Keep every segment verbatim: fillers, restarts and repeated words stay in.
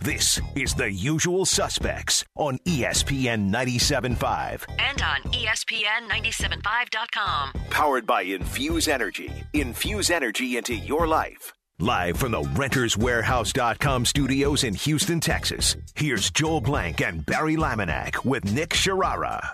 This is The Usual Suspects on E S P N ninety-seven point five. And on E S P N ninety-seven five dot com. Powered by Infuse Energy. Infuse energy into your life. Live from the Renters Warehouse dot com studios in Houston, Texas, here's Joel Blank and Barry Laminack with Nick Sharara.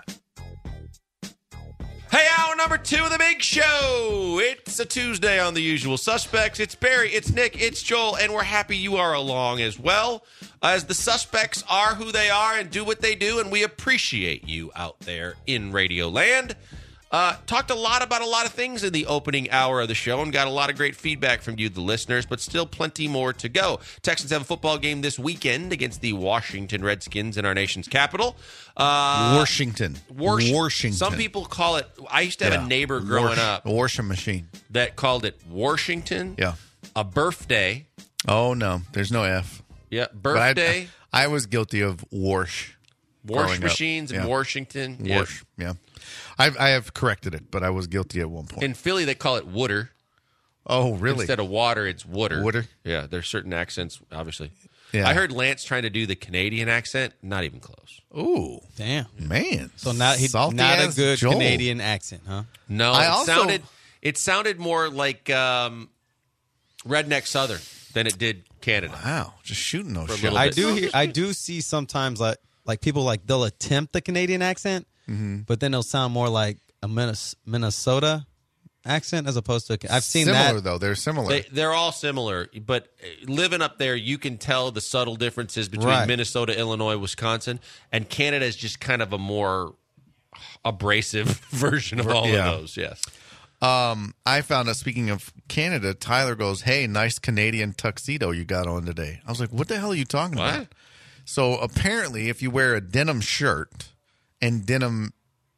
Hey, hour number two of the big show. It's a Tuesday on The Usual Suspects. It's Barry, it's Nick, it's Joel, and we're happy you are along as well, as the suspects are who they are and do what they do, and we appreciate you out there in Radio Land. Uh, talked a lot about a lot of things in the opening hour of the show and got a lot of great feedback from you, the listeners, but still plenty more to go. Texans have a football game this weekend against the Washington Redskins in our nation's capital. Uh, Washington. Wash- Washington. Some people call it, I used to have Yeah. a neighbor growing Wash- up A washing machine. that called it Washington. Yeah. A birthday. Oh, no. There's no F. Yeah, But I- birthday. I, was guilty of wash. Wash growing up. machines in Yeah. Washington. Yeah. Wash. Yeah. I've, I have corrected it, but I was guilty at one point. In Philly, they call it wooder. oh, really? Instead of water, it's wooder. Wooder? Yeah, there's certain accents, obviously. Yeah. I heard Lance trying to do the Canadian accent. Not even close. Ooh. Damn. Man. So not he, Salty not a as good Joel. Canadian accent, huh? No, I it also- sounded it sounded more like um, redneck Southern than it did Canada. Wow. Just shooting those For a shots. little I bit. do hear, I do see sometimes like like people like they'll attempt the Canadian accent, Mm-hmm. but then it'll sound more like a Minnes- Minnesota accent as opposed to I've seen Similar, that. though. They're similar. They, they're all similar, but living up there, you can tell the subtle differences between Right. Minnesota, Illinois, Wisconsin, and Canada is just kind of a more abrasive version of all Yeah. of those. Yes. Um, I found out, speaking of Canada, Tyler goes, hey, nice Canadian tuxedo you got on today. I was like, what the hell are you talking What? about? So apparently, if you wear a denim shirt and denim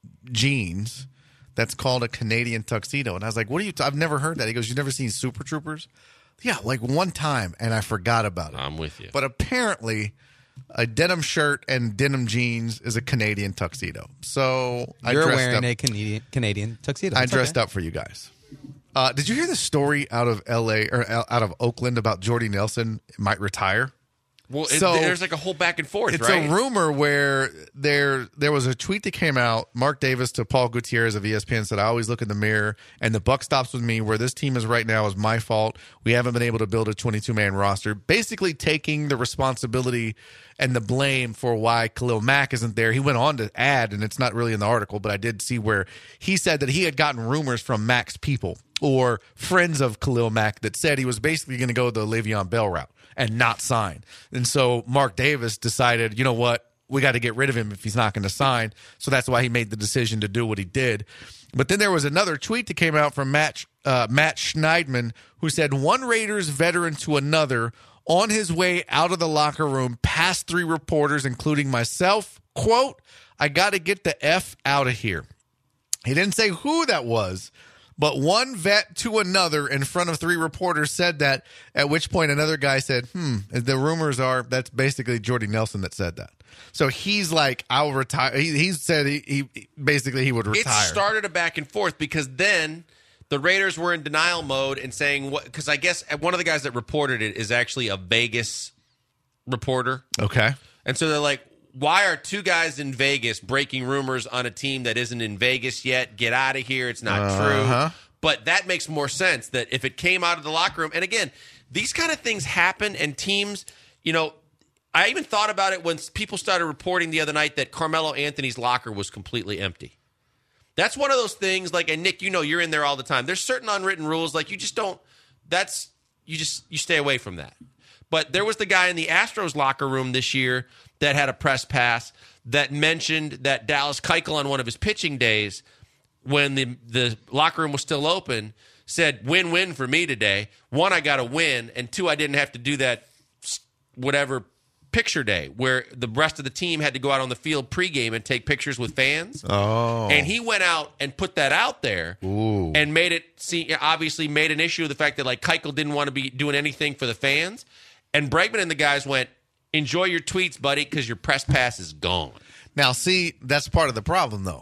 jeans, that's called a Canadian tuxedo. And I was like, what are you t- I've never heard that. He goes, you've never seen Super Troopers? Yeah, like one time, and I forgot about it. I'm with you. But apparently, a denim shirt and denim jeans is a Canadian tuxedo. So I You're dressed wearing up. a Canadian Canadian tuxedo. I It's dressed okay. up for you guys. Uh, did you hear the story out of L A or out of Oakland about Jordy Nelson might retire? Well, it, So- there's like a whole back and forth, It's right? a rumor where there there was a tweet that came out. Mark Davis to Paul Gutierrez of E S P N said, "I always look in the mirror, and the buck stops with me. Where this team is right now is my fault. We haven't been able to build a twenty-two man roster." Basically, taking the responsibility and the blame for why Khalil Mack isn't there. He went on to add, and it's not really in the article, but I did see where he said that he had gotten rumors from Mack's people or friends of Khalil Mack that said he was basically going to go the Le'Veon Bell route and not sign. And so Mark Davis decided, you know what, we got to get rid of him if he's not going to sign. So that's why he made the decision to do what he did. But then there was another tweet that came out from Matt, uh, Matt Schneidman, who said, one Raiders veteran to another on his way out of the locker room past three reporters, including myself, quote, I got to get the F out of here. He didn't say who that was, but one vet to another in front of three reporters said that, at which point another guy said, hmm, the rumors are that's basically Jordy Nelson that said that. So he's like, I'll retire. He, he said he, he basically he would retire. It started a back and forth because then the Raiders were in denial mode and saying what, because I guess one of the guys that reported it is actually a Vegas reporter. Okay. And so they're like, why are two guys in Vegas breaking rumors on a team that isn't in Vegas yet? Get out of here. It's not Uh-huh. true. But that makes more sense that if it came out of the locker room, and again, these kind of things happen and teams, you know, I even thought about it when people started reporting the other night that Carmelo Anthony's locker was completely empty. That's one of those things like, and Nick, you know, you're in there all the time. There's certain unwritten rules. Like you just don't, that's, you just, you stay away from that. But there was the guy in the Astros locker room this year that had a press pass that mentioned that Dallas Keuchel on one of his pitching days when the, the locker room was still open said, win-win for me today. One, I got a win, and two, I didn't have to do that whatever picture day where the rest of the team had to go out on the field pregame and take pictures with fans. Oh. And he went out and put that out there Ooh. and made it see obviously made an issue of the fact that like Keuchel didn't want to be doing anything for the fans. And Bregman and the guys went, enjoy your tweets, buddy, because your press pass is gone. Now, see, that's part of the problem, though.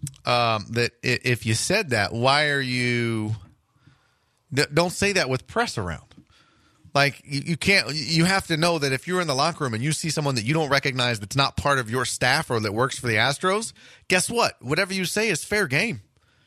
Um, that i- if you said that, why are you? th- Don't say that with press around. Like, you, you can't, you have to know that if you're in the locker room and you see someone that you don't recognize that's not part of your staff or that works for the Astros, guess what? Whatever you say is fair game.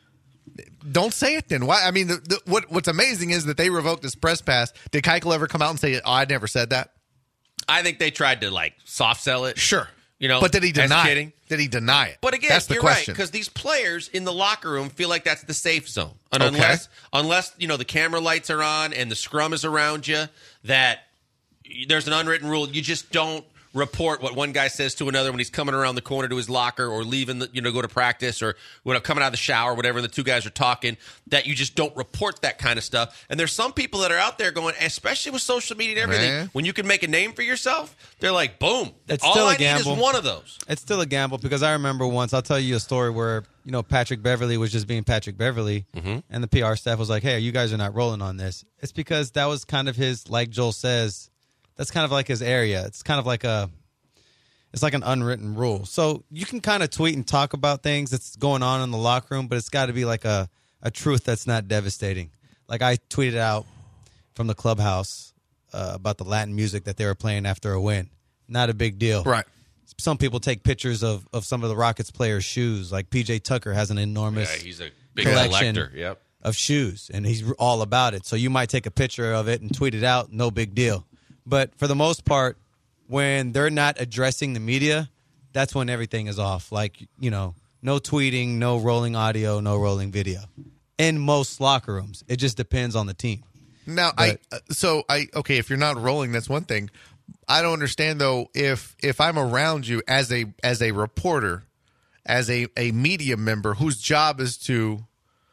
Don't say it then. Why? I mean, the, the, what what's amazing is that they revoked his press pass. Did Keuchel ever come out and say, oh, I never said that? I think they tried to, like, soft sell it. Sure. You know, but did he deny kidding. it? Did he deny it? But again, that's the you're question. right, because these players in the locker room feel like that's the safe zone. And Okay. unless, unless, you know, the camera lights are on and the scrum is around you, that there's an unwritten rule. You just don't report what one guy says to another when he's coming around the corner to his locker or leaving, the, you know, go to practice or when I'm coming out of the shower, whatever, and the two guys are talking, that you just don't report that kind of stuff. And there's some people that are out there going, especially with social media and everything, Man. when you can make a name for yourself, they're like, boom. It's all still a I need is gamble. one of those. It's still a gamble because I remember once, I'll tell you a story where, you know, Patrick Beverly was just being Patrick Beverly, Mm-hmm. and the P R staff was like, hey, you guys are not rolling on this. It's because that was kind of his, like Joel says, that's kind of like his area. It's kind of like a, it's like an unwritten rule. So you can kind of tweet and talk about things that's going on in the locker room, but it's got to be like a, a truth that's not devastating. Like I tweeted out from the clubhouse uh, about the Latin music that they were playing after a win. Not a big deal. Right. Some people take pictures of, of some of the Rockets players' shoes. Like P J Tucker has an enormous Yeah, he's a big collection collector. Yep. of shoes, and he's all about it. So you might take a picture of it and tweet it out, no big deal. But for the most part, when they're not addressing the media, that's when everything is off. Like, you know, no tweeting, no rolling audio, no rolling video. In most locker rooms, it just depends on the team. Now, But- I uh, so I okay. If you're not rolling, that's one thing. I don't understand though. If if I'm around you as a as a reporter, as a a media member whose job is to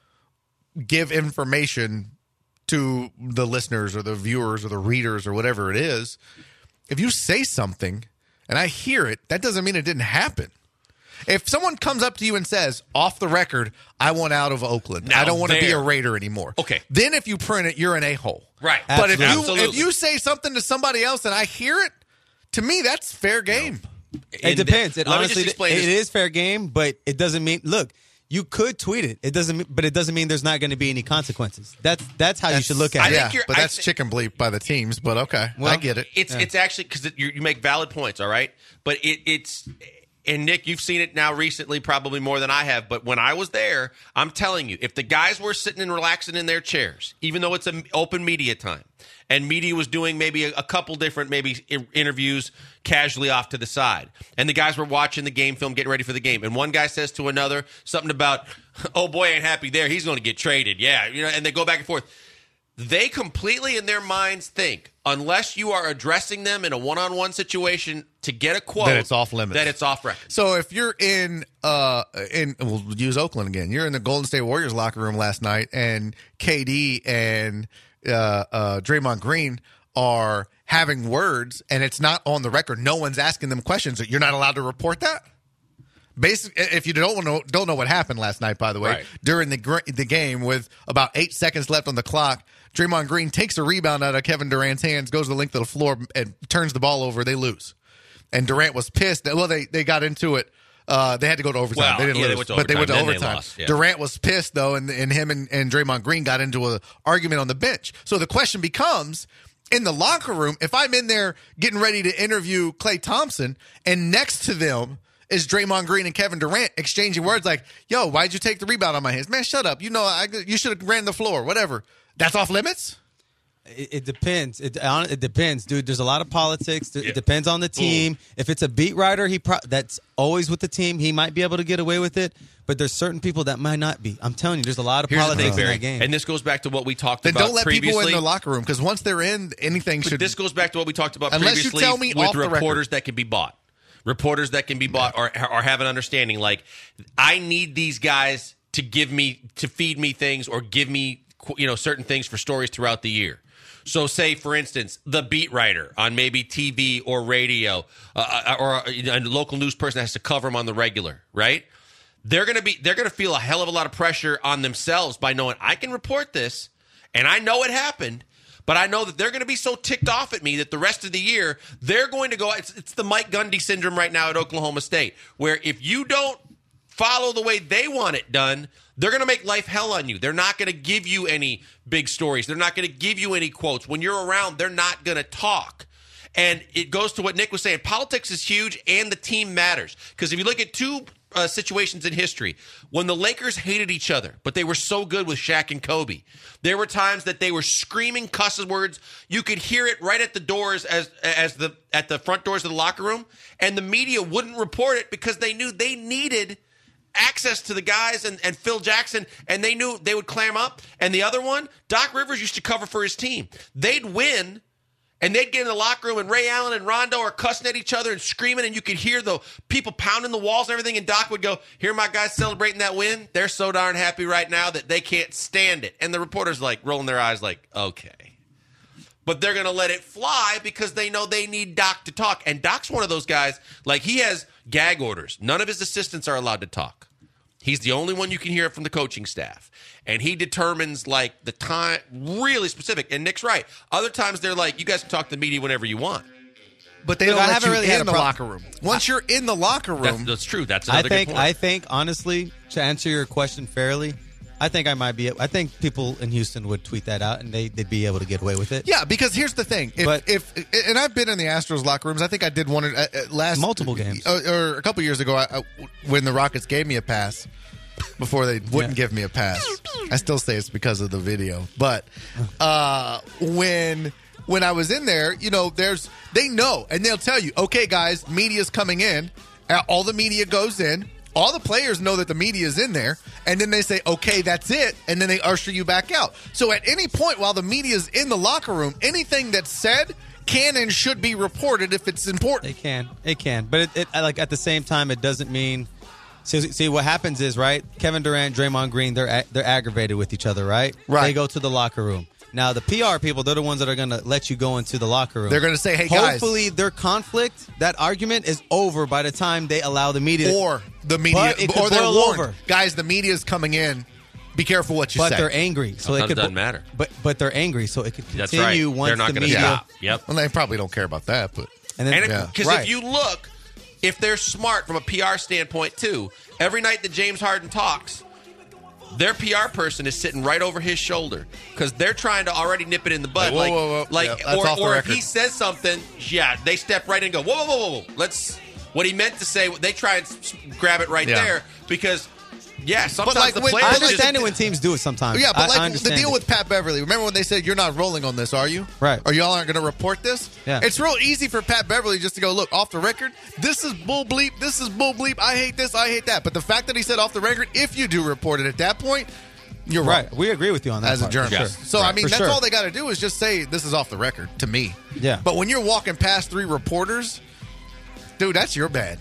give information to the listeners or the viewers or the readers or whatever it is, if you say something and I hear it, that doesn't mean it didn't happen. If someone comes up to you and says, off the record, I want out of Oakland. Now I don't want to be there- a Raider anymore. Okay. Then if you print it, you're an a-hole. Right. But if you Absolutely. if you say something to somebody else and I hear it, to me, that's fair game. It And depends. It let me honestly, just explain it this. is fair game, but it doesn't mean. Look, you could tweet it. It doesn't, mean- but it doesn't mean there's not going to be any consequences. That's that's how you should look at I it. think Yeah, you're- but I that's thi- chicken bleep by the teams. But okay, Well, I get it. It's it's actually because you, you make valid points, all right? But it, it's and Nick, you've seen it now recently, probably more than I have. But when I was there, I'm telling you, if the guys were sitting and relaxing in their chairs, even though it's an open media time, and media was doing maybe a, a couple different maybe i- interviews casually off to the side, and the guys were watching the game film, getting ready for the game, and one guy says to another something about, "Oh boy, ain't happy there. He's going to get traded." Yeah, you know, and they go back and forth. They completely in their minds think, unless you are addressing them in a one-on-one situation to get a quote, That it's off limits. That it's off record. So if you're in uh in we'll use Oakland again, you're in the Golden State Warriors locker room last night, and K D and uh, uh, Draymond Green are having words, and it's not on the record. No one's asking them questions. You're not allowed to report that. Basically, if you don't know don't know what happened last night, by the way, Right. during the gr- the game with about eight seconds left on the clock, Draymond Green takes a rebound out of Kevin Durant's hands, goes to the length of the floor, and turns the ball over. They lose, and Durant was pissed. Well, they they got into it. Uh, they had to go to overtime. Well, they didn't yeah, they lose, went to but they went to overtime. Then they overtime. lost, yeah. Durant was pissed though, and and him and, and Draymond Green got into an argument on the bench. So the question becomes, in the locker room, if I'm in there getting ready to interview Klay Thompson, and next to them is Draymond Green and Kevin Durant exchanging words like, "Yo, why'd you take the rebound on my hands? Man, shut up. You know, I, you should have ran the floor. Whatever." That's off limits. It, it depends. It, hon- it depends, dude. There's a lot of politics. It depends on the team. If it's a beat writer, he pro- that's always with the team. He might be able to get away with it, but there's certain people that might not be. I'm telling you, there's a lot of Here's the politics thing, in Barry, that game. and this goes back to what we talked Then about don't let previously. people in the locker room, because once they're in, anything But should. this goes back to what we talked about Unless you previously tell me with off the record. reporters that can be bought. Reporters that can be bought or, or have an understanding. Like, I need these guys to give me, to feed me things or give me, you know, certain things for stories throughout the year. So say, for instance, the beat writer on maybe T V or radio uh, or a local news person has to cover them on the regular, right? They're going to be, they're going to feel a hell of a lot of pressure on themselves by knowing I can report this and I know it happened. But I know that they're going to be so ticked off at me that the rest of the year, they're going to go, it's, it's the Mike Gundy syndrome right now at Oklahoma State, where if you don't follow the way they want it done, They're going to make life hell on you. They're not going to give you any big stories. They're not going to give you any quotes. When you're around, they're not going to talk. And it goes to what Nick was saying. Politics is huge, and the team matters. Because if you look at two uh, situations in history, when the Lakers hated each other, but they were so good with Shaq and Kobe, there were times that they were screaming cuss words. You could hear it right at the doors as as the at the front doors of the locker room, and the media wouldn't report it because they knew they needed access to the guys and, and Phil Jackson, and they knew they would clam up. And the other one, Doc Rivers used to cover for his team. They'd win, and they'd get in the locker room, and Ray Allen and Rondo are cussing at each other and screaming, and you could hear the people pounding the walls and everything, and Doc would go, here are my guys celebrating that win. They're so darn happy right now that they can't stand it. And the reporters like rolling their eyes like, okay. But they're going to let it fly because they know they need Doc to talk. And Doc's one of those guys, like he has gag orders. None of his assistants are allowed to talk. He's the only one you can hear from the coaching staff. And he determines, like, the time, really specific. And Nick's right. Other times they're like, you guys can talk to the media whenever you want. But they Look, don't I let haven't you really had in a the prob- locker room. Once you're in the locker room. That's, that's true. That's I another think good point. I think honestly, to answer your question fairly, I think I might be. I think people in Houston would tweet that out, and they, they'd be able to get away with it. Yeah, because here's the thing. If, But- if and I've been in the Astros locker rooms. I think I did one uh, uh, last Multiple games. uh, or a couple years ago I, I, when the Rockets gave me a pass before they wouldn't Yeah. give me a pass. I still say it's because of the video, but uh, when when I was in there, you know, there's they know and they'll tell you, okay, guys, media's coming in. Uh, All the media goes in. All the players know that the media is in there, and then they say, okay, that's it, and then they usher you back out. So at any point while the media is in the locker room, anything that's said can and should be reported if it's important. It can, it can, but it, it like at the same time, it doesn't mean. See, see, what happens is, right? Kevin Durant, Draymond Green, they're a- they're aggravated with each other, right? Right. They go to the locker room. Now, the P R people, they're the ones that are going to let you go into the locker room. They're going to say, hey, guys. Hopefully, their conflict, that argument is over by the time they allow the media. Or the media, But it could or they're boil warned, over. guys, the media is coming in. Be careful what you But say. they're angry, so it Sometimes could it doesn't matter. But but they're angry, so it could That's continue right. once They're not the going to media. stop. Yep. Well, they probably don't care about that, but And then, And Yeah. because Right. if you look, if they're smart from a P R standpoint too, every night that James Harden talks, their P R person is sitting right over his shoulder because they're trying to already nip it in the bud. Whoa, like, whoa, whoa. like, Yeah, that's or, off the or if record. he says something, yeah, they step right in and go, whoa, whoa, whoa, whoa, whoa. Let's. What he meant to say, they try and s- grab it right Yeah. there because, yeah, sometimes like the when- players I But like- understand just, it when teams do it sometimes. yeah, but I- I like the understand deal it. with Pat Beverly. Remember when they said you're not rolling on this, are you? Right. Or y'all aren't going to report this? Yeah. It's real easy for Pat Beverly just to go, look, off the record, this is bull bleep, this is bull bleep, I hate this, I hate that. But the fact that he said off the record, if you do report it at that point, you're wrong. Right, we agree with you on that As a part, for journalist. sure. So, I mean, For that's sure. all they got to do is just say this is off the record to me. Yeah. But when you're walking past three reporters, dude, that's your bad.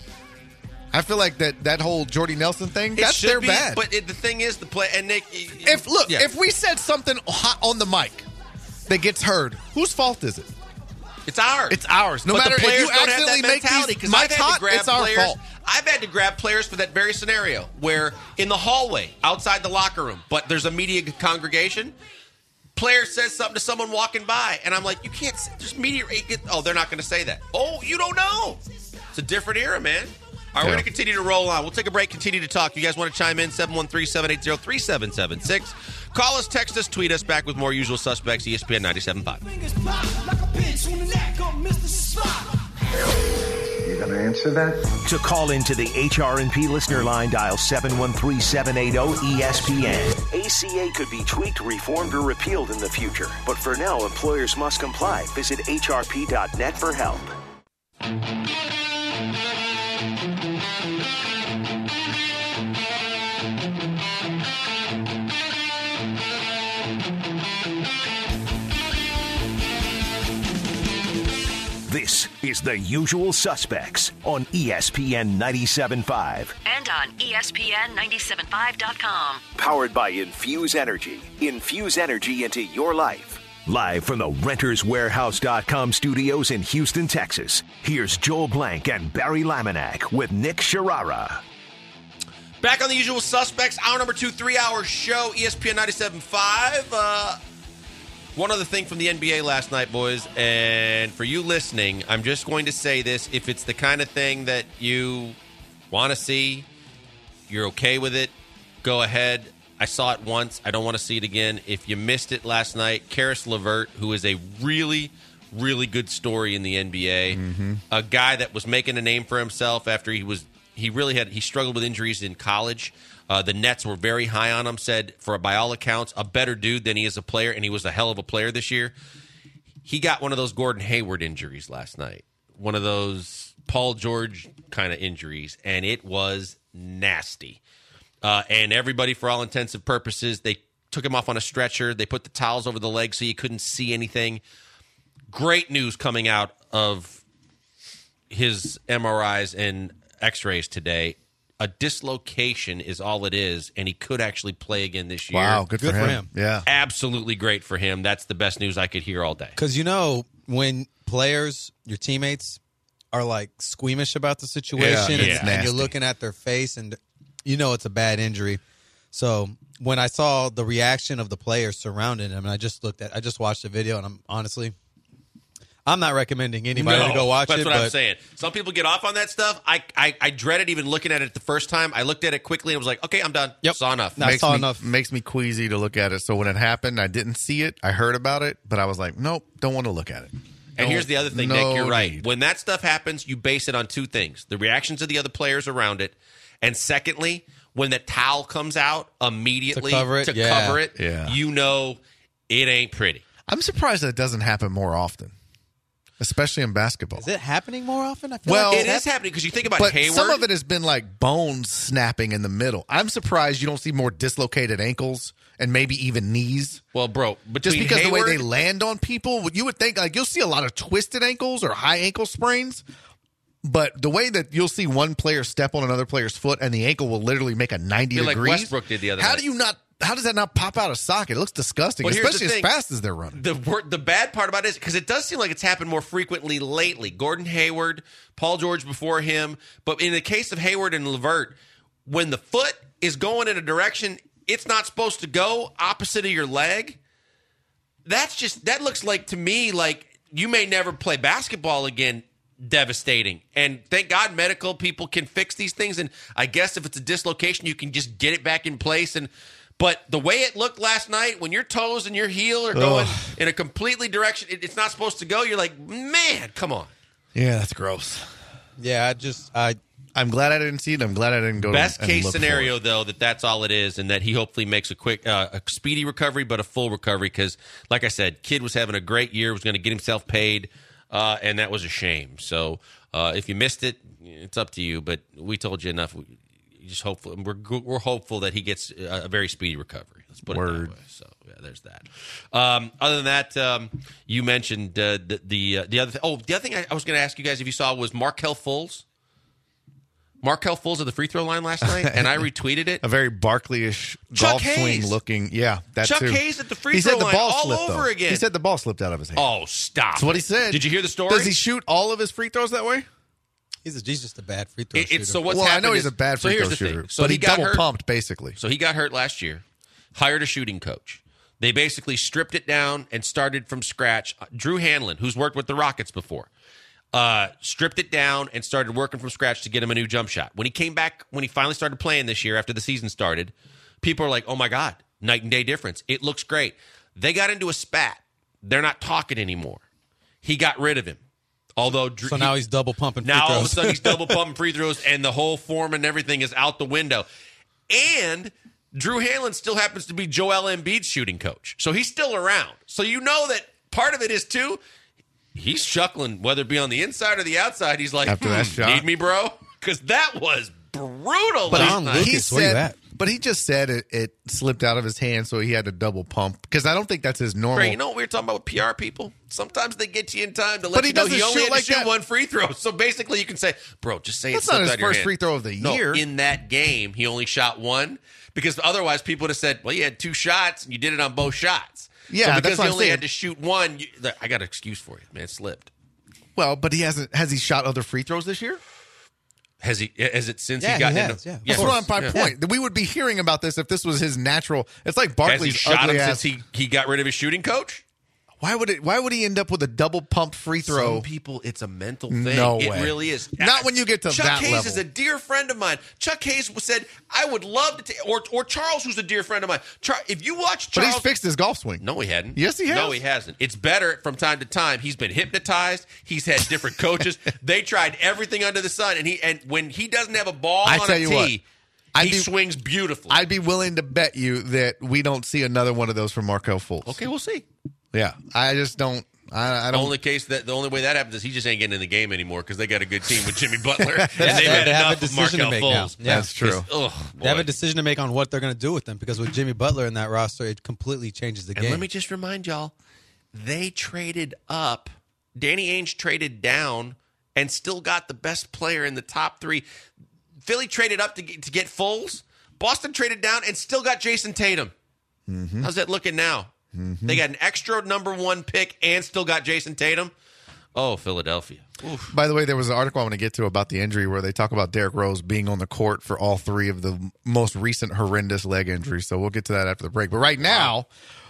I feel like that that whole Jordy Nelson thing, it that's should their be, bad. But it, the thing is, the play, and Nick, if look, yeah. if we said something hot on the mic that gets heard, whose fault is it? It's ours. It's ours. No but matter the if players you don't have accidentally that make mentality these because I've mics had hot, to grab it's our players. fault. I've had to grab players for that very scenario where in the hallway outside the locker room, but there's a media congregation. Player says something to someone walking by, and I'm like, you can't. Say, there's media. Oh, they're not going to say that. Oh, you don't know. It's a different era, man. All right, we're Yeah. going to continue to roll on. We'll take a break, continue to talk. You guys want to chime in? seven one three, seven eight zero, three seven seven six. Call us, text us, tweet us. Back with more Usual Suspects, E S P N ninety-seven point five. Fingers pop like a pinch on the neck of Mister Spot. You gonna answer that? To call into the H R and P listener line, dial seven one three, seven eight zero, E S P N. A C A could be tweaked, reformed, or repealed in the future. But for now, employers must comply. Visit H R P dot net for help. This is The Usual Suspects on E S P N ninety-seven point five. And on E S P N ninety-seven point five dot com. Powered by Infuse Energy. Infuse energy into your life. Live from the Renters Warehouse dot com studios in Houston, Texas, here's Joel Blank and Barry Laminack with Nick Sharara. Back on The Usual Suspects, hour number two, three-hour show, E S P N ninety-seven point five. Uh, one other thing from the N B A last night, boys, and for you listening, I'm just going to say this. If it's the kind of thing that you want to see, you're okay with it, go ahead. I saw it once. I don't want to see it again. If you missed it last night, Karis LeVert, who is a really, really good story in the N B A, mm-hmm. a guy that was making a name for himself after he was he really had he struggled with injuries in college. Uh, the Nets were very high on him. Said, for by all accounts, a better dude than he is a player, and he was a hell of a player this year. He got one of those Gordon Hayward injuries last night, one of those Paul George kind of injuries, and it was nasty. Uh, and everybody, for all intents and purposes, they took him off on a stretcher. They put the towels over the legs so you couldn't see anything. Great news coming out of his M R Is and X-rays today. A dislocation is all it is, and he could actually play again this year. Wow, good, Good for, for him. him. Yeah. Absolutely great for him. That's the best news I could hear all day. Because, you know, when players, your teammates, are like squeamish about the situation, Yeah, and, it's and nasty. you're looking at their face, and you know it's a bad injury. So when I saw the reaction of the players surrounding him, and I just looked at, I just watched the video, and I'm honestly, I'm not recommending anybody No, to go watch that's it. what but I'm saying. Some people get off on that stuff. I, I I dreaded even looking at it the first time. I looked at it quickly and was like, okay, I'm done. Yep. Saw enough. No, I makes saw me, enough. Makes me queasy to look at it. So when it happened, I didn't see it. I heard about it, but I was like, nope, don't want to look at it. And No- here's the other thing, no Nick. You're right. need. When that stuff happens, you base it on two things: the reactions of the other players around it, and secondly, when the towel comes out immediately To cover it, to yeah. cover it, Yeah. you know it ain't pretty. I'm surprised that it doesn't happen more often, especially in basketball. Is it happening more often? I feel Well, like It it's is happening because you think about But Hayward. some of it has been like bones snapping in the middle. I'm surprised you don't see more dislocated ankles and maybe even knees. well, bro, between Just because Hayward, the way they land on people, you would think like you'll see a lot of twisted ankles or high ankle sprains. But the way that you'll see one player step on another player's foot and the ankle will literally make a ninety Feel like degrees. Westbrook did the other How night. do you not? How does that not pop out of socket? It looks disgusting, Well, here's the especially as thing. fast as they're running. The wor- the bad part about it is because it does seem like it's happened more frequently lately. Gordon Hayward, Paul George before him, but in the case of Hayward and LeVert, when the foot is going in a direction it's not supposed to go opposite of your leg, that's just that looks like to me like you may never play basketball again. Devastating. And thank God medical people can fix these things. And I guess if it's a dislocation, you can just get it back in place. And but the way it looked last night, when your toes and your heel are going Ugh. in a completely direction it, it's not supposed to go, you're like, man, come on. Yeah, that's gross. yeah, I just I I'm glad I didn't see it. I'm glad I didn't go. Best and case look for scenario, it. though, that that's all it is, and that he hopefully makes a quick, uh, a speedy recovery, but a full recovery. Because, like I said, kid was having a great year, was going to get himself paid, uh, and that was a shame. So, uh, if you missed it, it's up to you. But we told you enough. We just hopeful. We're we're hopeful that he gets a, a very speedy recovery. Let's put it Word. that way. So, yeah, there's that. Um, other than that, um, you mentioned uh, the the uh, the other. Th- oh, the other thing I, I was going to ask you guys if you saw was Markelle Fultz. Markelle Fultz at the free throw line last night, and I retweeted it. A very Barkley-ish Chuck golf Hayes. swing looking. Yeah, that Chuck too. Hayes at the free he throw said the line ball all slipped, over though. again. He said the ball slipped out of his hand. Oh, stop. That's what he said. Did you hear the story? Does he shoot all of his free throws that way? he's a, he's just a bad free throw It- shooter. it's so what's well, I happened know he's is- a bad so free here's throw the thing. shooter, So but he he, got double hurt. pumped basically. So he got hurt last year, hired a shooting coach. They basically stripped it down and started from scratch. Drew Hanlon, who's worked with the Rockets before, uh, stripped it down and started working from scratch to get him a new jump shot. When he came back, when he finally started playing this year after the season started, people are like, oh my God, night and day difference. It looks great. They got into a spat. They're not talking anymore. He got rid of him. Although Drew, so now he's double pumping free now throws. all of a sudden he's double pumping free throws, and the whole form and everything is out the window. And Drew Hanlon still happens to be Joel Embiid's shooting coach, so he's still around. So you know that part of it is too. He's chuckling, whether it be on the inside or the outside. He's like, After that hmm, shot. need me, bro? Because that was brutal But last Don night. Lucas, where you at? But he just said it, it slipped out of his hand, so he had to double pump. Because I don't think that's his normal. Ray, you know what we were talking about with P R people? Sometimes they get you in time to let But he you know he doesn't only shoot had like to shoot that. one free throw. So basically, you can say, "Bro, just say That's it not slipped his out of your first hand." free throw of the No, year. in that game, he only shot one because otherwise, people would have said, "Well, you had two shots and you did it on both shots." Yeah, so that's because what he I'm only saying. had to shoot one. You, I got an excuse for you, man. It slipped. Well, but he hasn't. Has he shot other free throws this year? Has he? Has it since Yeah, he got he into? has, yeah. Of That's course. what I'm my Yeah. point. That we would be hearing about this if this was his natural. It's like Has he Barkley's shot him ugly since ass. he, he got rid of his shooting coach? Why would it? Why would he end up with a double pumped free throw? Some people, it's a mental thing. No it way. really is. Not when you get to Chuck that Hayes level. is a dear friend of mine. Chuck Hayes said, "I would love to," take, or or Charles, who's a dear friend of mine. Char- if you watch But Charles, he's fixed his golf swing. no, he hadn't. Yes, he has. No, he hasn't. It's better from time to time. He's been hypnotized. He's had different coaches. They tried everything under the sun, and he and when he doesn't have a ball I on tell a you tee, what, I'd he be- swings beautifully. I'd be willing to bet you that we don't see another one of those from Markelle Fultz. okay, we'll see. Yeah, I just don't. I, I The don't. only case that the only way that happens is he just ain't getting in the game anymore because they got a good team with Jimmy Butler and Yeah, they've they- had they have a enough of decision to Markelle make now. Fultz. Yeah. That's true. Ugh, They have boy. a decision to make on what they're going to do with them because with Jimmy Butler in that roster, it completely changes the And game. let me just remind y'all, they traded up. Danny Ainge traded down and still got the best player in the top three. Philly traded up to get, to get Foles. Boston traded down and still got Jason Tatum. Mm-hmm. How's that looking now? Mm-hmm. They got an extra number one pick and still got Jason Tatum. Oh, Philadelphia. Oof. By the way, there was an article I want to get to about the injury where they talk about Derrick Rose being on the court for all three of the most recent horrendous leg injuries. So we'll get to that after the break. But right now,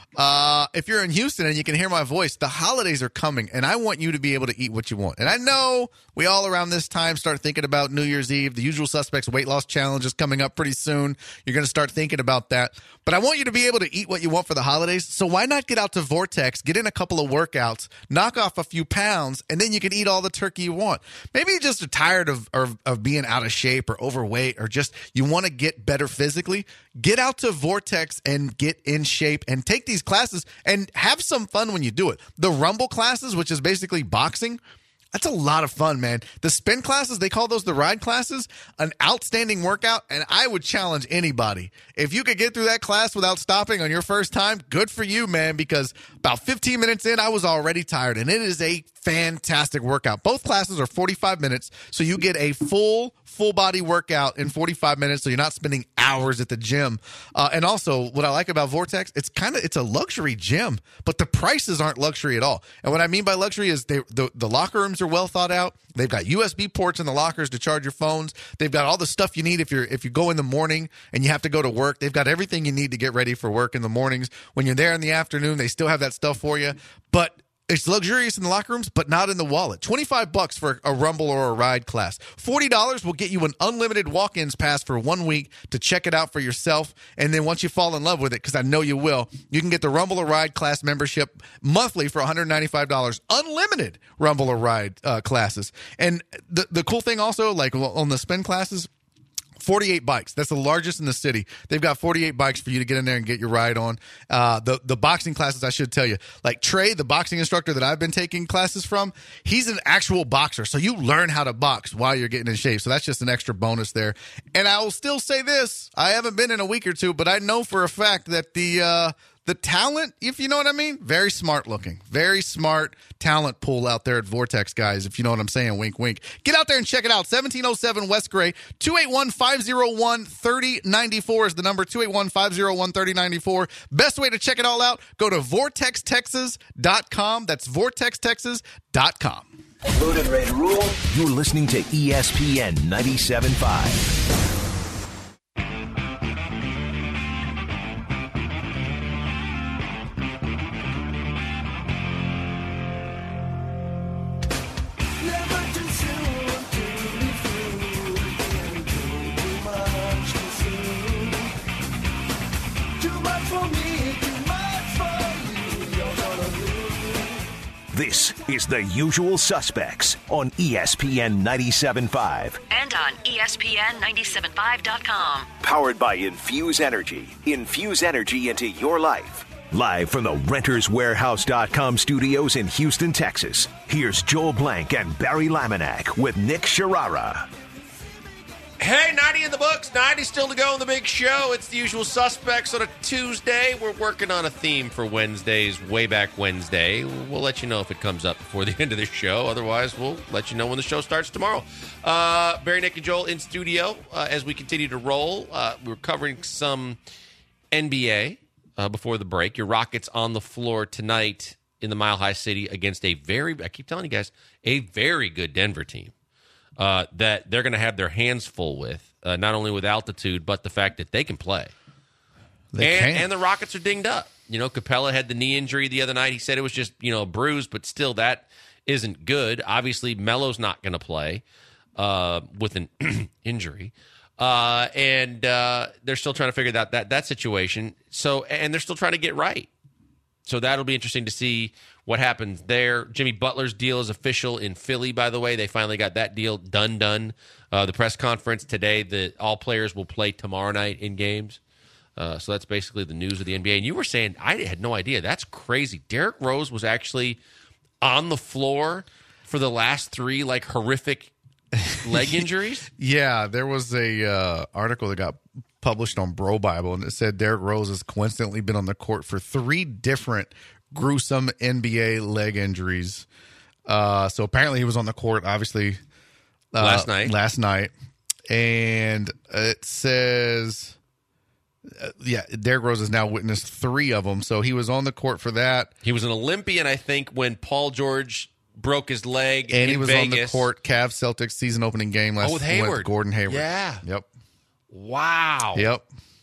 uh, if you're in Houston and you can hear my voice, the holidays are coming, and I want you to be able to eat what you want. And I know we all around this time start thinking about New Year's Eve. The Usual Suspects weight loss challenge is coming up pretty soon. You're going to start thinking about that. But I want you to be able to eat what you want for the holidays. So why not get out to Vortex, get in a couple of workouts, knock off a few pounds, and then you can eat all the turkey you want. Maybe you just are tired of, of, of being out of shape or overweight, or just you want to get better physically. Get out to Vortex and get in shape and take these classes and have some fun when you do it. The Rumble classes, which is basically boxing, that's a lot of fun, man. The spin classes, they call those the ride classes, an outstanding workout, and I would challenge anybody. If you could get through that class without stopping on your first time, good for you, man, because about fifteen minutes in, I was already tired, and it is a fantastic workout. Both classes are forty-five minutes, so you get a full, full body workout in forty-five minutes, so you're not spending hours at the gym. Uh, and also, what I like about Vortex, it's kind of, it's a luxury gym, but the prices aren't luxury at all. And what I mean by luxury is they, the, the locker rooms are well thought out. They've got U S B ports in the lockers to charge your phones. They've got all the stuff you need if you're if you go in the morning and you have to go to work. They've got everything you need to get ready for work in the mornings. When you're there in the afternoon, they still have that stuff for you. But it's luxurious in the locker rooms, but not in the wallet. twenty-five bucks for a Rumble or a Ride class. forty dollars will get you an unlimited walk-ins pass for one week to check it out for yourself. And then once you fall in love with it, because I know you will, you can get the Rumble or Ride class membership monthly for one hundred ninety-five dollars. Unlimited Rumble or Ride uh, classes. And the, the cool thing also, like on the spin classes, forty-eight bikes. That's the largest in the city. They've got forty-eight bikes for you to get in there and get your ride on. Uh, the the boxing classes, I should tell you, like Trey, the boxing instructor that I've been taking classes from, he's an actual boxer. So you learn how to box while you're getting in shape. So that's just an extra bonus there. And I will still say this. I haven't been in a week or two, but I know for a fact that the uh, the talent, if you know what I mean, very smart looking. Very smart talent pool out there at Vortex, guys, if you know what I'm saying. Wink, wink. Get out there and check it out. seventeen oh seven West Gray. two eight one, five oh one, three oh nine four is the number. two eight one, five oh one, three oh nine four. Best way to check it all out, go to vortex texas dot com. That's vortex texas dot com. Loaded, ready to rule. You're listening to E S P N ninety-seven point five. This is The Usual Suspects on E S P N ninety-seven point five. And on E S P N ninety-seven point five dot com. Powered by Infuse Energy. Infuse energy into your life. Live from the Renters Warehouse dot com studios in Houston, Texas. Here's Joel Blank and Barry Laminack with Nick Sharara. Hey, ninety in the books, ninety still to go on the big show. It's The Usual Suspects on a Tuesday. We're working on a theme for Wednesday's Way Back Wednesday. We'll let you know if it comes up before the end of the show. Otherwise, we'll let you know when the show starts tomorrow. Uh, Barry, Nick, and Joel in studio uh, as we continue to roll. Uh, we're covering some N B A uh, before the break. Your Rockets on the floor tonight in the Mile High City against a very, I keep telling you guys, a very good Denver team. Uh, that they're going to have their hands full with, uh, not only with altitude, but the fact that they can play. They and, can. and the Rockets are dinged up. You know, Capella had the knee injury the other night. He said it was just, you know, a bruise, but still that isn't good. Obviously, Melo's not going to play uh, with an injury. Uh, and uh, they're still trying to figure out that, that situation. So, and they're still trying to get right. So that'll be interesting to see what happens there. Jimmy Butler's deal is official in Philly, by the way. They finally got that deal done, done. Uh, the press conference today that all players will play tomorrow night in games. Uh, so that's basically the news of the N B A. And you were saying, I had no idea. That's crazy. Derrick Rose was actually on the floor for the last three, like, horrific leg injuries? Yeah, there was a uh, article that got published on Bro Bible, and it said Derrick Rose has coincidentally been on the court for three different gruesome N B A leg injuries. Uh, so apparently he was on the court, obviously, uh, last night. Last night. And it says... Uh, yeah, Derrick Rose has now witnessed three of them. So he was on the court for that. He was an Olympian, I think, when Paul George broke his leg and in he was Vegas. on the court, Cavs Celtics season opening game last Oh, with Hayward. with Gordon Hayward. Yeah. Yep. Wow. Yep.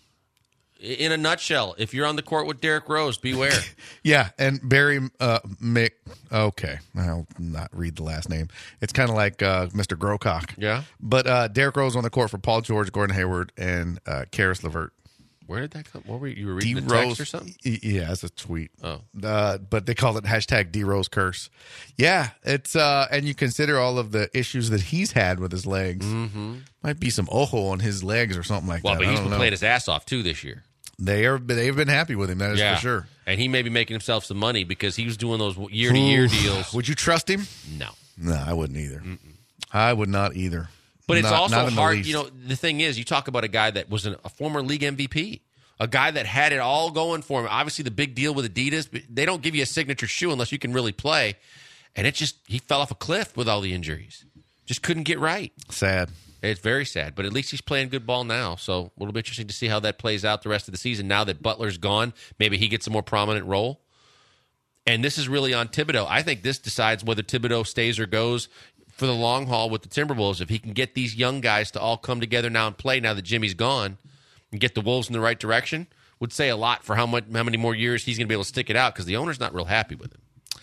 In a nutshell, if you're on the court with Derrick Rose, beware. Yeah, and Barry uh, Mick. Okay, I'll not read the last name. It's kind of like uh, Mister Grocock. Yeah. But uh, Derrick Rose on the court for Paul George, Gordon Hayward, and uh, Karis LeVert. Where did that come? What were you, you were reading D the text Rose or something? Yeah, it's a tweet. Oh, uh, but they call it hashtag D Rose curse. Yeah, it's uh, and you consider all of the issues that he's had with his legs. Mm-hmm. Might be some ojo on his legs or something like well, that. Well, but I he's don't been know. playing his ass off too this year. They are. They've been happy with him. That is yeah. for sure. And he may be making himself some money because he was doing those year to year deals. Would you trust him? No, no, I wouldn't either. Mm-mm. I would not either. But it's not, also not hard. You know, the thing is, you talk about a guy that was an, a former league M V P. A guy that had it all going for him. Obviously, the big deal with Adidas, but they don't give you a signature shoe unless you can really play. And it just, he fell off a cliff with all the injuries. Just couldn't get right. Sad. It's very sad, but at least he's playing good ball now. So it'll be interesting to see how that plays out the rest of the season. Now that Butler's gone, maybe he gets a more prominent role. And this is really on Thibodeau. I think this decides whether Thibodeau stays or goes for the long haul with the Timberwolves. If he can get these young guys to all come together now and play now that Jimmy's gone, and get the Wolves in the right direction, would say a lot for how much, how many more years he's going to be able to stick it out because the owner's not real happy with him.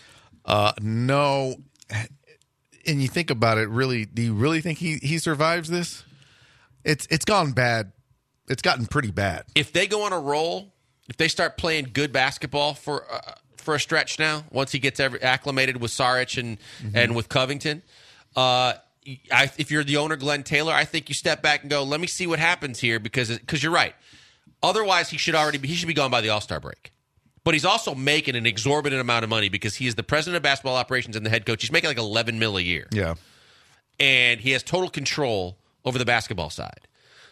Uh, no, and you think about it, really, do you really think he, he survives this? It's it's gone bad. It's gotten pretty bad. If they go on a roll, if they start playing good basketball for uh, for a stretch now, once he gets every, acclimated with Saric and mm-hmm. and with Covington, uh, I, if you're the owner, Glenn Taylor, I think you step back and go, let me see what happens here because because you're right. Otherwise, he should already be, he should be gone by the All-Star break. But he's also making an exorbitant amount of money because he is the president of basketball operations and the head coach. He's making like eleven mil a year. Yeah. And he has total control over the basketball side.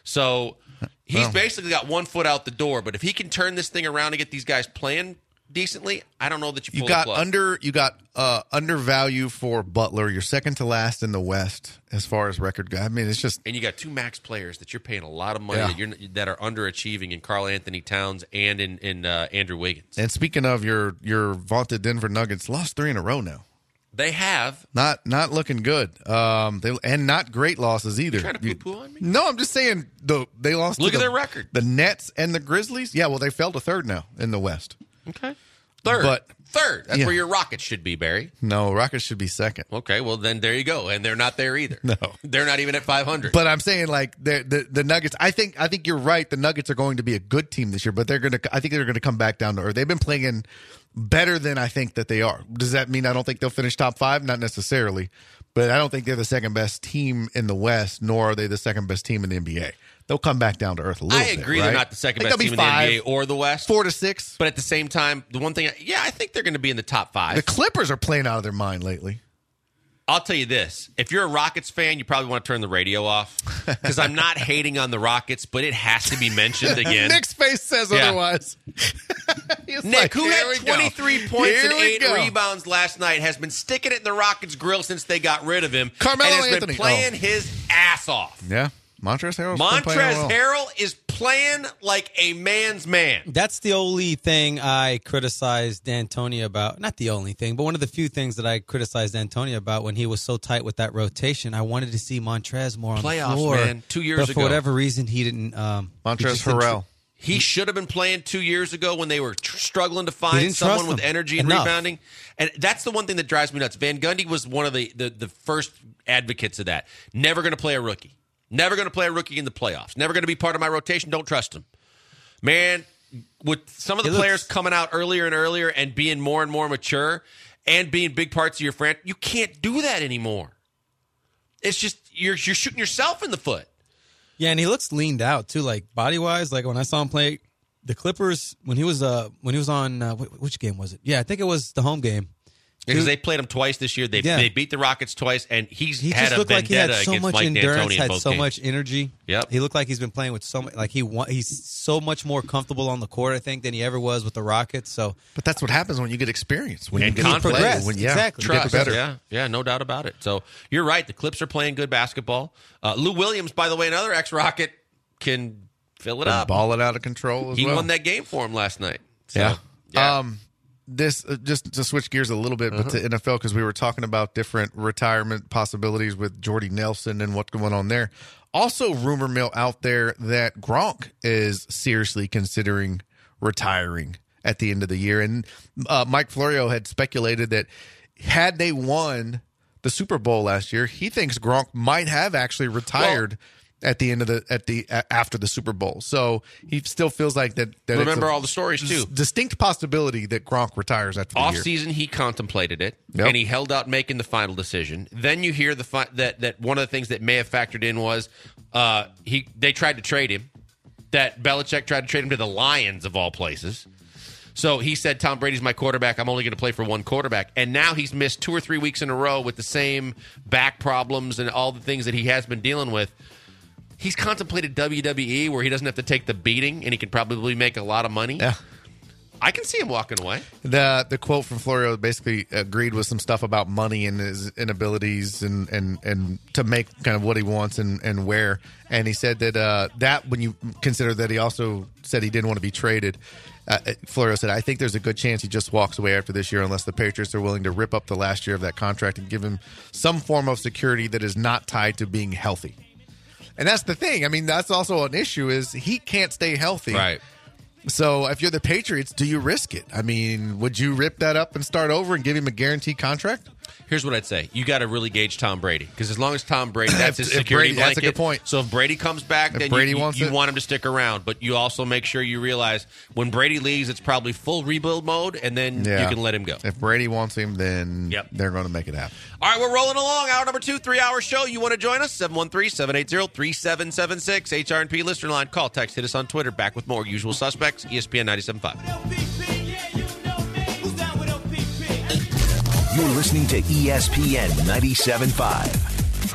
So he's well. basically got one foot out the door. But if he can turn this thing around and get these guys playing decently, I don't know that you pull you got the plug. under you got uh, undervalue for Butler. You're second to last in the West as far as record goes. I mean, it's just and you got two max players that you're paying a lot of money yeah. that you're that are underachieving in Karl Anthony Towns and in in uh, Andrew Wiggins. And speaking of your your vaunted Denver Nuggets, lost three in a row now. They have not not looking good. Um, they and not great losses either. You trying to poo-poo on me? No, I'm just saying the they lost. Look to at the, their record. The Nets and the Grizzlies. Yeah, well, they fell to third now in the West. Okay. Third. But third. That's yeah. where your Rockets should be, Barry. No, Rockets should be second. Okay, well then there you go, and they're not there either. No, they're not even at five hundred. But I'm saying like the the the Nuggets. I think I think you're right. The Nuggets are going to be a good team this year, but they're going to. I think they're going to come back down to earth. They've been playing better than I think that they are. Does that mean I don't think they'll finish top five? Not necessarily, but I don't think they're the second best team in the West, nor are they the second best team in the N B A. They'll come back down to earth a little I bit. agree right? they're not the second I best think team they'll in be the N B A or the West. Four to six. But at the same time, the one thing, yeah, I think they're going to be in the top five. The Clippers are playing out of their mind lately. I'll tell you this. If you're a Rockets fan, you probably want to turn the radio off because I'm not hating on the Rockets, but it has to be mentioned again. Nick's face says Yeah. otherwise. Nick, like, who "Here had we go. twenty-three points Here and we eight go." rebounds last night, has been sticking it in the Rockets' grill since they got rid of him, Carmelo and has Anthony. been playing Oh. his ass off. Yeah, Montrezl Harrell's been playing Montrezl well. Harrell is playing like a man's man. That's the only thing I criticized D'Antoni about. Not the only thing, but one of the few things that I criticized D'Antoni about when he was so tight with that rotation. I wanted to see Montrez more on Playoffs, the floor. man. Two years but ago. for whatever reason, he didn't. Um, he Montrezl just didn't- Harrell. He should have been playing two years ago when they were tr- struggling to find didn't someone trust with him energy and enough. rebounding. And that's the one thing that drives me nuts. Van Gundy was one of the, the, the first advocates of that. Never going to play a rookie. Never going to play a rookie in the playoffs. Never going to be part of my rotation. Don't trust him. Man, with some of the He players looks- coming out earlier and earlier and being more and more mature and being big parts of your franchise, you can't do that anymore. It's just you're you're shooting yourself in the foot. Yeah, and he looks leaned out too, like body wise. Like when I saw him play the Clippers when he was uh when he was on uh, wh- which game was it? Yeah, I think it was the home game. Because Dude, they played him twice this year. They Yeah. they beat the Rockets twice, and he's he had just a looked like he had vendetta so against much Mike endurance, D'Antoni in had both so games. much energy. Yep. He looked like he's been playing with so much. Like he wa- he's so much more comfortable on the court, I think, than he ever was with the Rockets. So But that's what happens when you get experience. When And you get to play, confidence. when, yeah, Exactly. you get Trust. better. Yeah, yeah, no doubt about it. So you're right. The Clips are playing good basketball. Uh, Lou Williams, by the way, another ex-Rocket, can fill it But up. ball it out of control as He well. won that game for him last night. So, Yeah. yeah. Um, this uh, just to switch gears a little bit, but to N F L because we were talking about different retirement possibilities with Jordy Nelson and what's going on there. Also, rumor mill out there that Gronk is seriously considering retiring at the end of the year, and uh, Mike Florio had speculated that had they won the Super Bowl last year, he thinks Gronk might have actually retired. At the end of the at the a- after the Super Bowl, so he still feels like that. that it's Remember a all the stories, too. Distinct possibility that Gronk retires after the Off year. season, he contemplated it, Yep. and he held out making the final decision. Then you hear the fi- that that one of the things that may have factored in was uh, he they tried to trade him. That Belichick tried to trade him to the Lions of all places. So he said, "Tom Brady's my quarterback. I'm only going to play for one quarterback." And now he's missed two or three weeks in a row with the same back problems and all the things that he has been dealing with. He's contemplated W W E where he doesn't have to take the beating and he can probably make a lot of money. Yeah. I can see him walking away. The the quote from Florio basically agreed with some stuff about money and his inabilities and, and, and to make kind of what he wants and, and where. And he said that uh, that when you consider that he also said he didn't want to be traded. Uh, Florio said, I think there's a good chance he just walks away after this year unless the Patriots are willing to rip up the last year of that contract and give him some form of security that is not tied to being healthy. And that's the thing. I mean, that's also an issue is he can't stay healthy. Right. So if you're the Patriots, do you risk it? I mean, would you rip that up and start over and give him a guaranteed contract? Here's what I'd say. You got to really gauge Tom Brady because as long as Tom Brady, that's his If- if security Brady- that's a blanket. good point. So if Brady comes back, If then Brady you, you, wants you it. want him to stick around. But you also make sure you realize when Brady leaves, it's probably full rebuild mode, and then you can let him go. If Brady wants him, then Yep. they're going to make it happen. All right, we're rolling along. Hour number two, three-hour show. You want to join us? seven one three, seven eight zero, three seven seven six. H R and P listener line. Call, text, hit us on Twitter. Back with more Usual Suspects, E S P N ninety-seven point five. L P P, yeah, you know me. Who's down with L P P? You're listening to E S P N ninety-seven point five.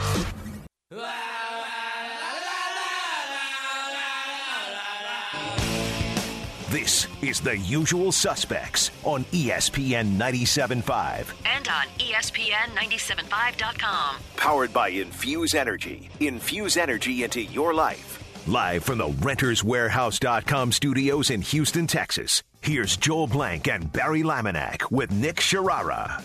This is The Usual Suspects on E S P N ninety-seven point five. And on E S P N ninety-seven five dot com. Powered by Infuse Energy. Infuse energy into your life. Live from the Renters Warehouse dot com studios in Houston, Texas. Here's Joel Blank and Barry Laminack with Nick Sharara.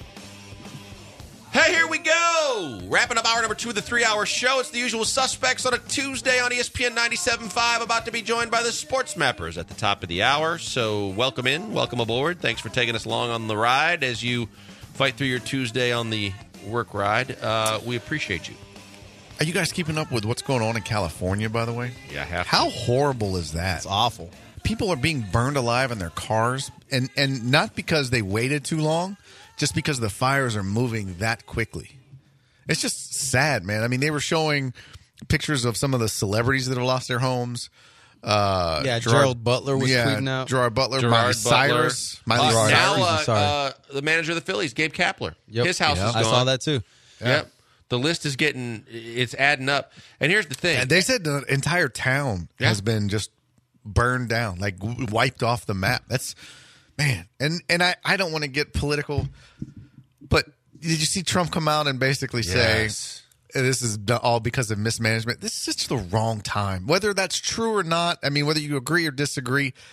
Hey, here we go. Wrapping up hour number two of the three-hour show. It's The Usual Suspects on a Tuesday on E S P N ninety-seven point five. About to be joined by the Sports Mappers at the top of the hour. So welcome in. Welcome aboard. Thanks for taking us along on the ride as you fight through your Tuesday on the work ride. Uh, we appreciate you. Are you guys keeping up with what's going on in California, by the way? Yeah, I have to. How horrible is that? it's awful. People are being burned alive in their cars, and, and not because they waited too long, just because the fires are moving that quickly. It's just sad, man. I mean, they were showing pictures of some of the celebrities that have lost their homes. Uh, Yeah, Gerald Butler was yeah, tweeting out. Gerard Butler, Gerard Miley Butler. Cyrus. Miley Uh, Cyrus. now, Cyrus, uh, I'm sorry. uh, the manager of the Phillies, Gabe Kapler. Yep. His house Yeah. is I gone. saw that too. Yep. The list is getting, it's adding up. And here's the thing. And they said the entire town Yeah. has been just burned down, like w- wiped off the map. That's man. And and I, I don't want to get political, but did you see Trump come out and basically Yes. say this is do- all because of mismanagement? This is just the wrong time. Whether that's true or not, I mean, whether you agree or disagree,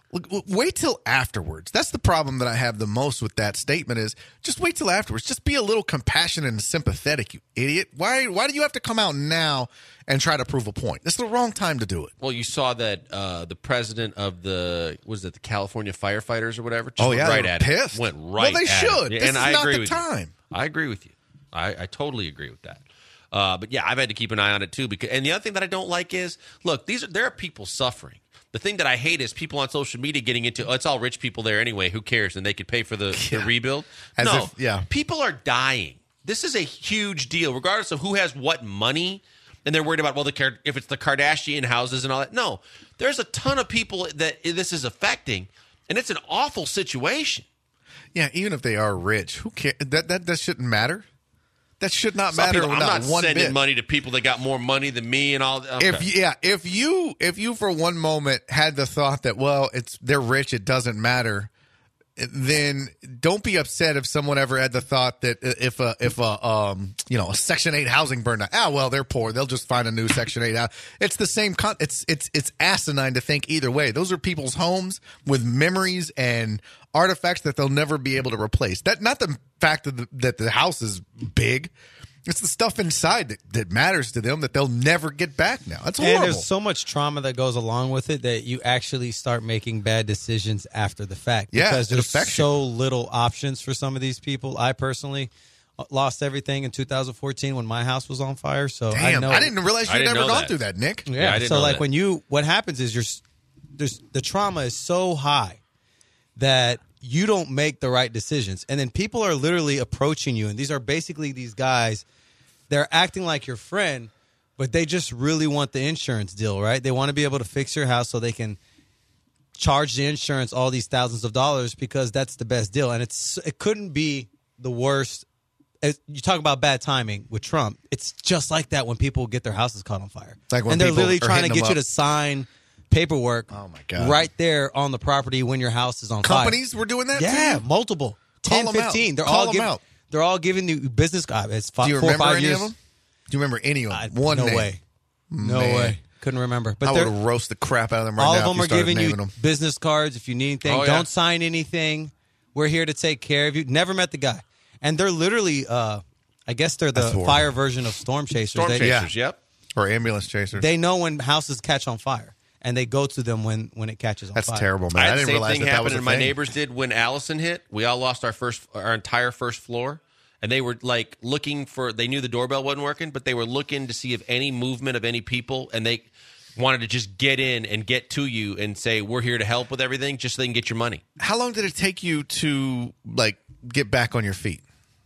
Look, w- wait till afterwards. That's the problem that I have the most with that statement is just wait till afterwards. Just be a little compassionate and sympathetic, you idiot. Why Why do you have to come out now and try to prove a point? It's the wrong time to do it. Well, you saw that uh, the president of the was it the California firefighters or whatever? Just Oh, yeah, right they were at pissed. it. Went right. Well, they at should. It. This and is I not agree the with time. You. I agree with you. I, I totally agree with that. Uh, but yeah, I've had to keep an eye on it too. Because and the other thing that I don't like is look, these are there are people suffering. The thing that I hate is people on social media getting into, oh, it's all rich people there anyway. Who cares? And they could pay for the, Yeah. the rebuild. As no, if- yeah. people are dying. This is a huge deal, regardless of who has what money. And they're worried about, well, the if it's the Kardashian houses and all that. No, there's a ton of people that this is affecting, and it's an awful situation. Yeah, even if they are rich, who cares? That, that, that shouldn't matter. That should not Some matter. people, I'm not not one sending bit. money to people that got more money than me and all. Okay. If yeah, if you if you for one moment had the thought that well, it's they're rich, it doesn't matter, then don't be upset if someone ever had the thought that if a if a um you know a Section eight housing burned down, ah well they're poor, they'll just find a new Section eight house. It's the same. Con- it's it's it's asinine to think either way. Those are people's homes with memories and artifacts that they'll never be able to replace. That not the fact that the, that the house is big. It's the stuff inside that, that matters to them that they'll never get back now. That's horrible. And there's so much trauma that goes along with it that you actually start making bad decisions after the fact. Yeah, because it there's affects you. so little options for some of these people. I personally lost everything in two thousand fourteen when my house was on fire. So I Damn, know I didn't realize I you'd didn't never know gone that. through that, Nick. Yeah, Yeah, I didn't so know like that. when you what happens is you're s- there's the trauma is so high that you don't make the right decisions, and then people are literally approaching you, and these are basically these guys. They're acting like your friend, but they just really want the insurance deal, right? They want to be able to fix your house so they can charge the insurance all these thousands of dollars because that's the best deal, and it's it couldn't be the worst. As you talk about bad timing with Trump. It's just like that when people get their houses caught on fire. Like when and they're people literally are trying to hitting get them you up. to sign paperwork Oh, my God. right there on the property when your house is on fire. Companies were doing that Yeah, too? multiple. Call ten, them out. fifteen. They're Call all them giving out. they're all giving you business cards. It's five, Do you four or remember five any years. of them? Do you remember any of them? I- One no name. way. No Man. way. Couldn't remember. But I they're- would have roast the crap out of them right all now of if them you are started giving you naming them. business cards. If you need anything, Oh, yeah. don't sign anything. We're here to take care of you. Never met the guy. And they're literally, uh, I guess they're the That's horrible. fire version of storm chasers. Storm they, chasers, yep. Or ambulance chasers. they know when houses catch on fire, and they go to them when, when it catches on That's fire. terrible, man. I I, had the didn't same realize thing that that happen, was a and my thing. neighbors did when Allison hit. We all lost our first, our entire first floor, and they were like looking for. They knew the doorbell wasn't working, but they were looking to see if any movement of any people, and they wanted to just get in and get to you and say, "We're here to help with everything," just so they can get your money. How long did it take you to like get back on your feet?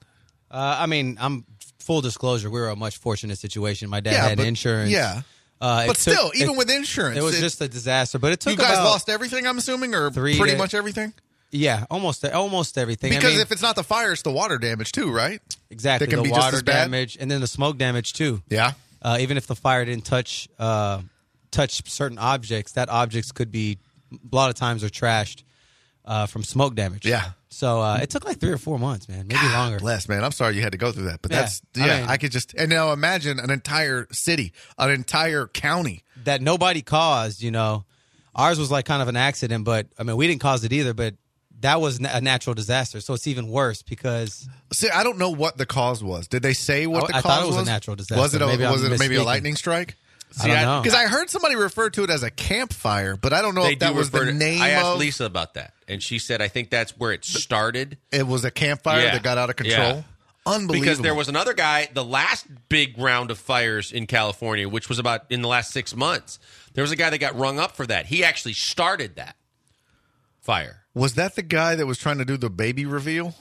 Uh, I mean, I'm full disclosure. We were a much fortunate situation. My dad Yeah, had but- insurance. yeah. Uh, it But took- still, even it- with insurance, it was it- just a disaster. But it took You guys about, lost everything, I'm assuming, or three pretty to- much everything? Yeah, almost almost everything. I Because mean, if it's not the fire, it's the water damage too, right? exactly that can the be just water as bad? damage and then the smoke damage too. Yeah. Uh, even if the fire didn't touch uh, touch certain objects, that objects could be a lot of times are trashed uh, from smoke damage. Yeah. So uh, it took like three or four months, man, maybe longer. Bless, man. I'm sorry you had to go through that, but Yeah, that's I yeah. I, mean- could just and now imagine an entire city, an entire county. That nobody caused. You know, ours was like kind of an accident, but I mean, we didn't cause it either. But that was na- a natural disaster, so it's even worse because See, I don't know what the cause was. Did they say what I- the I cause thought it was a natural disaster. Was it a, Maybe I'm was it maybe a misspeaking. lightning strike? I don't know. Because I heard somebody refer to it as a campfire, but I don't know They if that do was refer the to- name I asked of Lisa about that, and she said, "I think that's where it started." it. Was a campfire Yeah. that got out of control. Yeah. Unbelievable. Because there was another guy, the last big round of fires in California, which was about in the last six months, there was a guy that got rung up for that. He actually started that fire. Was that the guy that was trying to do the baby reveal?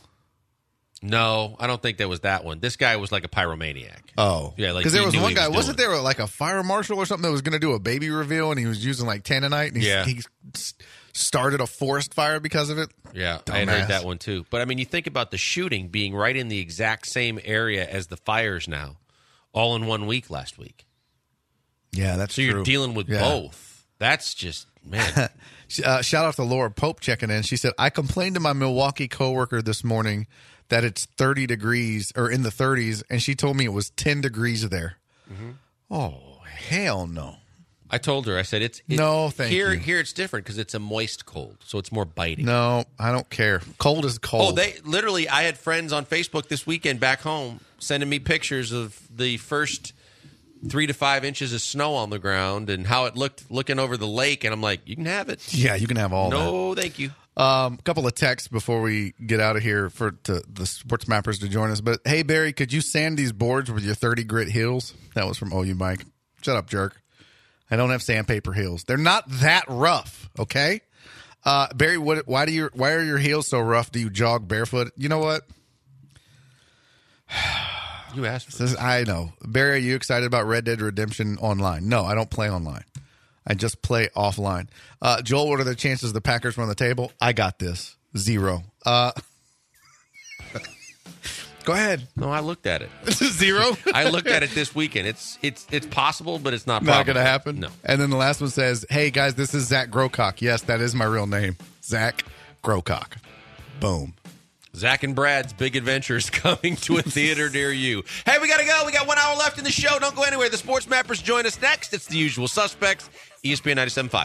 No, I don't think that was that one. This guy was like a pyromaniac. Oh, Yeah, like because there he was knew one he guy. was Wasn't doing there like a fire marshal or something that was going to do a baby reveal, and he was using like tanninite, and he, Yeah. he s- started a forest fire because of it? Yeah, I had Dumbass. heard that one too. But I mean, you think about the shooting being right in the exact same area as the fires now, all in one week last week. Yeah, that's So you're true. dealing with Yeah. both. That's just, man. Uh, shout out to Laura Pope checking in. She said, I complained to my Milwaukee coworker this morning that it's thirty degrees or in the thirties, and she told me it was ten degrees there. Mm-hmm. Oh, hell no. I told her. I said it's it, No, thank here, you. Here it's different because it's a moist cold, so it's more biting. No, I don't care. Cold is cold. Oh, they literally. I had friends on Facebook this weekend back home sending me pictures of the first three to five inches of snow on the ground and how it looked looking over the lake. And I'm like, you can have it. Yeah, you can have all that. No, thank you. Um, a couple of texts before we get out of here for to the sports mappers to join us. But hey, Barry, could you sand these boards with your thirty grit heels? That was from O U Mike. Shut up, jerk. I don't have sandpaper heels. They're not that rough. Okay, uh, Barry. What? Why do you? Why are your heels so rough? Do you jog barefoot? You know what? You asked for This is- I know, Barry. Are you excited about Red Dead Redemption Online? No, I don't play online. I just play offline. Uh, Joel, what are the chances the Packers run the table? I got this. Zero. Uh, go ahead. No, I looked at it. Zero? I looked at it this weekend. It's it's it's possible, but it's not Not probable. going to happen? No. And then the last one says, hey, guys, this is Zach Grocock. Yes, that is my real name. Zach Grocock. Boom. Zach and Brad's Big Adventures coming to a theater near you. Hey, we got to go. We got one hour left in the show. Don't go anywhere. The Sports Mappers join us next. It's the usual suspects. E S P N ninety-seven point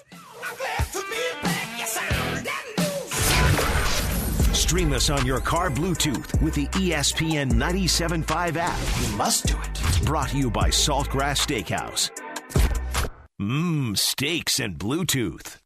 five. Stream us on your car Bluetooth with the E S P N ninety-seven point five app. You must do it. Brought to you by Saltgrass Steakhouse. Mmm, steaks and Bluetooth.